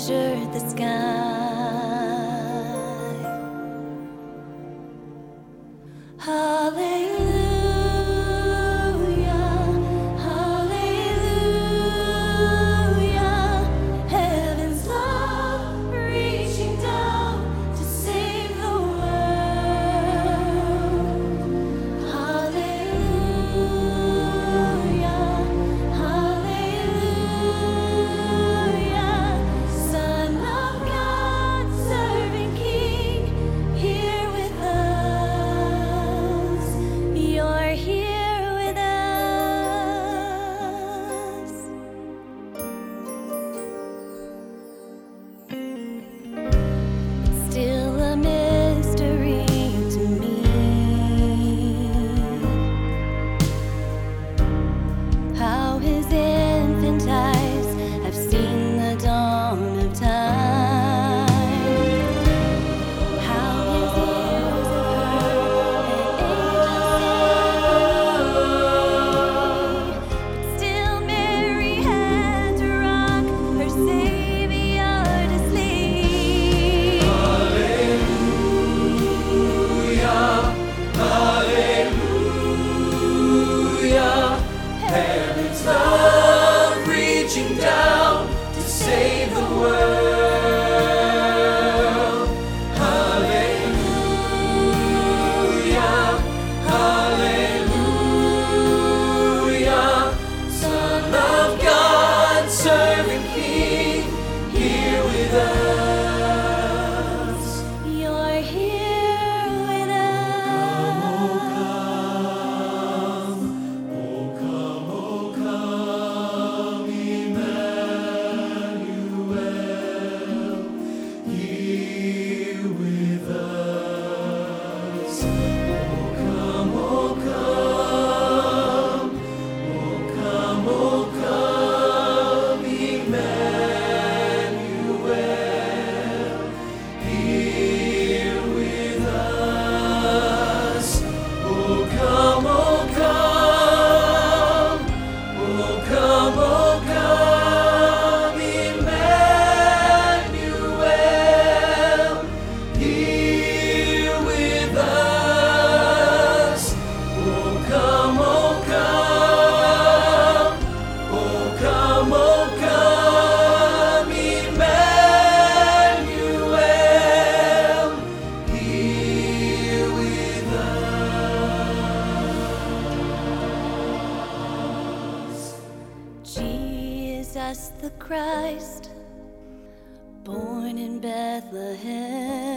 measured the sky. Hallelujah, hallelujah. Heaven's love reaching down to save the world. Hallelujah, hallelujah. Son of God, serving King, here with us. You're here with us. Still a mystery to me how his infant eyes have seen the dawn of time, how his ears have heard the angels sing. But still Mary had to rock her Savior to sleep. Hallelujah, heaven's love reaching down to save the world. Hallelujah, hallelujah. Son of God, serving King, here with us. You're here with us. Jesus the Christ, born in Bethlehem.